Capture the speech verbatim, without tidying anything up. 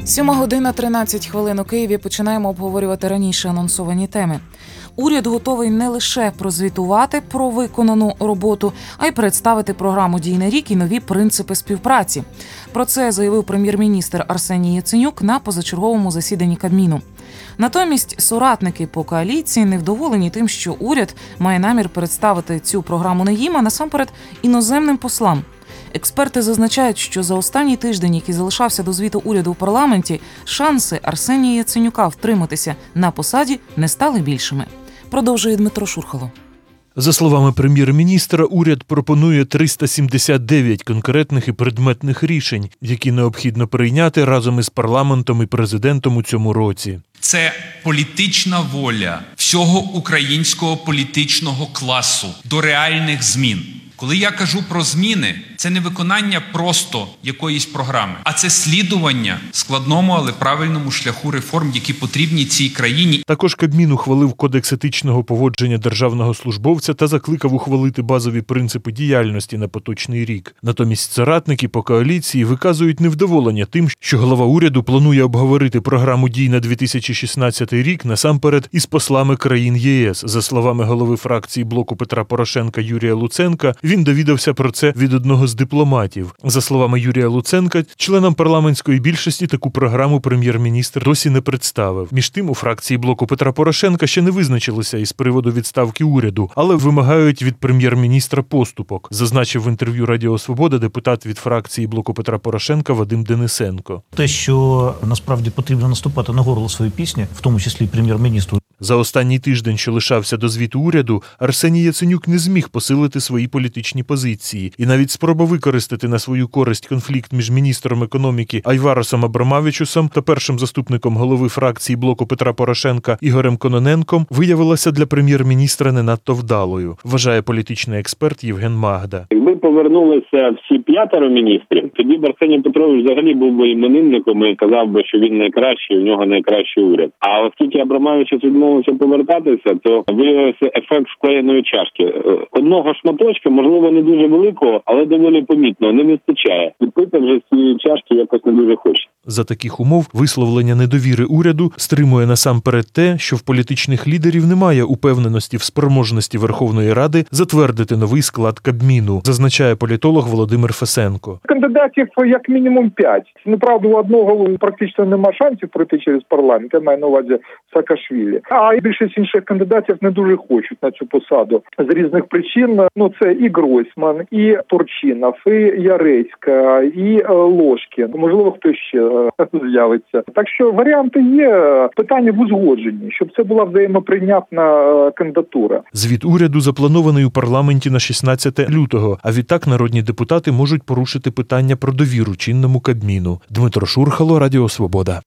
Сьома година тринадцять хвилин у Києві. Починаємо обговорювати раніше анонсовані теми. Уряд готовий не лише прозвітувати про виконану роботу, а й представити програму «Дій на рік» і нові принципи співпраці. Про це заявив прем'єр-міністр Арсеній Яценюк на позачерговому засіданні Кабміну. Натомість соратники по коаліції невдоволені тим, що уряд має намір представити цю програму не їм, а насамперед іноземним послам. Експерти зазначають, що за останній тиждень, який залишався до звіту уряду в парламенті, шанси Арсенія Яценюка втриматися на посаді не стали більшими. Продовжує Дмитро Шурхало. За словами прем'єр-міністра, уряд пропонує триста сімдесят дев'ять конкретних і предметних рішень, які необхідно прийняти разом із парламентом і президентом у цьому році. Це політична воля всього українського політичного класу до реальних змін. Коли я кажу про зміни, це не виконання просто якоїсь програми, а це слідування складному, але правильному шляху реформ, які потрібні цій країні. Також Кабмін ухвалив Кодекс етичного поводження державного службовця та закликав ухвалити базові принципи діяльності на поточний рік. Натомість соратники по коаліції виказують невдоволення тим, що голова уряду планує обговорити програму дій на дві тисячі шістнадцятий рік насамперед із послами країн ЄС. За словами голови фракції блоку Петра Порошенка Юрія Луценка, він довідався про це від одного з дипломатів. За словами Юрія Луценка, членам парламентської більшості таку програму прем'єр-міністр досі не представив. Між тим, у фракції блоку Петра Порошенка ще не визначилися із приводу відставки уряду, але вимагають від прем'єр-міністра поступок, зазначив в інтерв'ю Радіо Свобода депутат від фракції блоку Петра Порошенка Вадим Денисенко. Те, що насправді потрібно наступати на горло своєї пісні, в тому числі прем'єр-міністру. За останній тиждень, що лишався до звіту уряду, Арсеній Яценюк не зміг посилити свої політичні позиції. І навіть спроба використати на свою користь конфлікт між міністром економіки Айваросом Абромавичусом та першим заступником голови фракції блоку Петра Порошенка Ігорем Кононенком виявилася для прем'єр-міністра не надто вдалою, вважає політичний експерт Євген Магда. Якби повернулися всі п'ятеро міністрів, тоді б Арсеній Петрович взагалі був би іменинником і казав би, що він найкращий, у нього найкращий уряд. А оскільки Абромавичус відмовився повертатися, то виявився ефект склеєної чашки. Одного шматочка, можливо, не дуже великого, але доволі помітного, не вистачає. Відпити вже з цієї чашки якось не дуже хоче. За таких умов висловлення недовіри уряду стримує насамперед те, що в політичних лідерів немає упевненості в спроможності Верховної Ради затвердити новий склад Кабміну, зазначає політолог Володимир Фесенко. Кандидатів як мінімум п'ять. Ну, правда, у одного практично нема шансів пройти через парламент, я маю на увазі Саакашвілі. А більшість інших кандидатів не дуже хочуть на цю посаду. З різних причин, ну, це і Гройсман, і Турчинов, і Яреська, і Ложкін. Можливо, хто ще з'явиться. Так що варіанти є, питання в узгодженні, щоб це була взаємоприйнятна кандидатура. Звіт уряду запланований у парламенті на шістнадцяте лютого, а відтак народні депутати можуть порушити питання про довіру чинному Кабміну. Дмитро Шурхало, Радіо Свобода.